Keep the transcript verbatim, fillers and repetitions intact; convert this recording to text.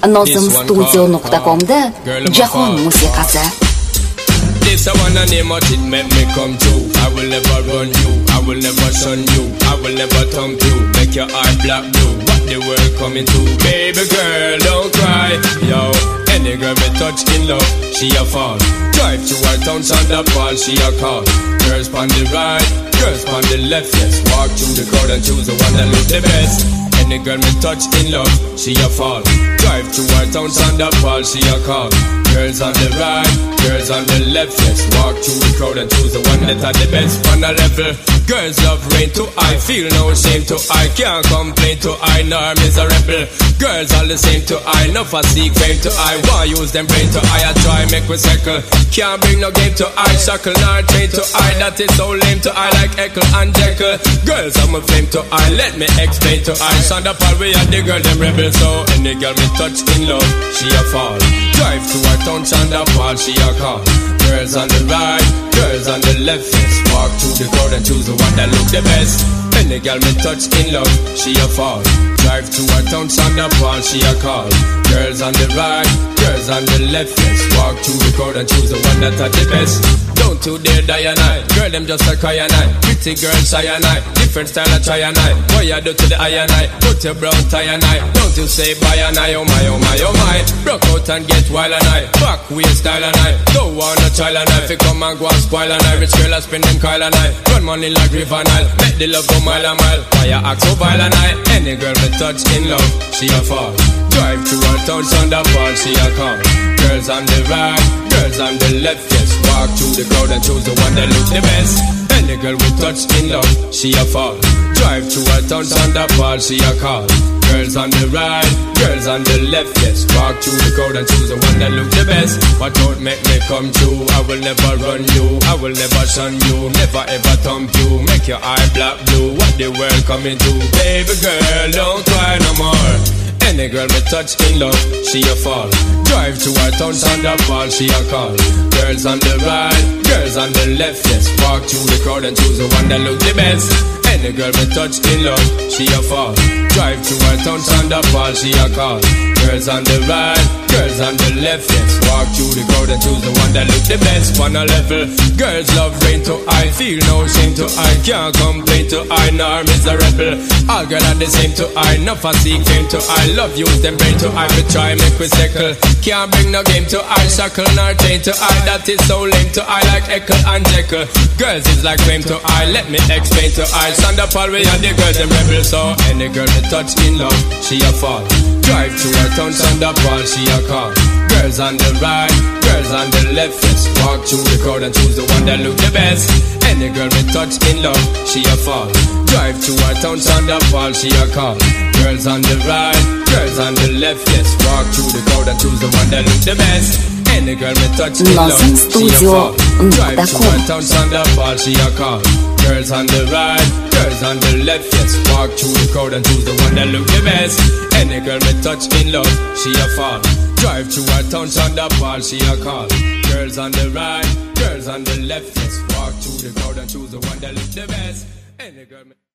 nozim studio nuqta comda jahon musiqasi. This I wanna name what it make me come true. I will never run you, I will never shun you, I will never thump you, make your eye black blue. What the world coming to? Baby girl, don't cry, yo. Any girl me touch in love, she a fall. Drive to her town, on the ball, she a call. Girls on the right, girls on the left, yes. Walk through the crowd and choose the one that look the best. Any girl me touch in love, she a fall. Drive to her town, on the ball, she a call. Girls on the right, girls on the left, yes. Walk through the crowd and choose the one that had the best on a level. Girls love rain to I, feel no shame to I. Can't complain to I, nor miserable. Girls all the same to I, no for seek fame to I. Why use them brain to I, I try make we circle. Can't bring no game to I, shackle nor chain to I. That is so lame to I, like Echo and Jekyll. Girls I'm a flame to I, let me explain to I. Sound up all we are the girl, them rebel. So any girl me touch in love, she a fall. Drive to her town, on the ball, she a call. Girls on the right, girls on the left, yes. Walk through the crowd and choose the one that look the best. Any girl me touch in love, she a fall. Drive to her town, on the ball, she a call. Girls on the right, girls on the left, yes. Walk through the crowd and choose the one that had the best. Don't you dare die and I, girl them just a cry and I. Pretty girl shy and I, different style I try and I. What you do to the eye and I, put your brown tie and I. Don't you say bye and I, oh my, oh my, oh my. Broke out and get wild and I, back way style and I. Don't want a child and I, fi come and go and spoil and I. Rich girl I spend them Kyle and I, run money like river Nile. Make the love go mile and mile, why you act so vile and I. Any girl me touch in love, she a fall. Drive to her town, on the ball, she a call. Girls on the right, girls on the left, yes. Walk through the crowd and choose the one that look the best. Any girl we touch in love, she a fall. Drive to her town, on the ball, she a call. Girls on the right, girls on the left, yes. Walk through the crowd and choose the one that look the best. What don't make me come true, I will never run you, I will never shun you, never ever thump you, make your eye black blue. What the world coming to? Baby girl, don't cry no more. Any girl me touch in love, she a fall. Drive to her town, on the ball, she a call. Girls on the right, girls on the left, yes. Walk through the crowd and choose the one that look the best. Any girl me touch in love, she a fall. Drive to her town, on the ball, she a call. Girls on the right, girls on the left, yes. Walk through the crowd and choose the one that look the best on a level. Girls love rain to I, feel no shame to I. Can't complain to I, nor miserable. All girl are the same to I, no for seek fame to I. Love use them brain to I, but try make we circle. Can't bring no game to I, shackle nor chain to I. That is so lame to I, like Echo and Jekyll. Girls is like fame to I, let me explain to I. Stand up all way and the girls them rebel. So any girl me touch in love, she a fall. Drive to her town, on the ball, she a call. Girls on the right, girls on the left, yes. Walk through the crowd and choose the one that look the best. Any girl me touch in love, she a fall. Drive to her town, on the ball, she a call. Girls on the right, girls on the left, yes. Walk through the crowd and choose the one that look the best. Any girl me touch in love, she a fall. Drive to her town, on the ball, she a call. Girls on the right, girls on the left, yes. Walk through the crowd and choose the one that look the best. Any girl me touch in love, she a fall. Drive to her town, on the ball, she a call. Girls on the right, girls on the left, yes. Walk through the crowd and choose the one that look the best. Any girl me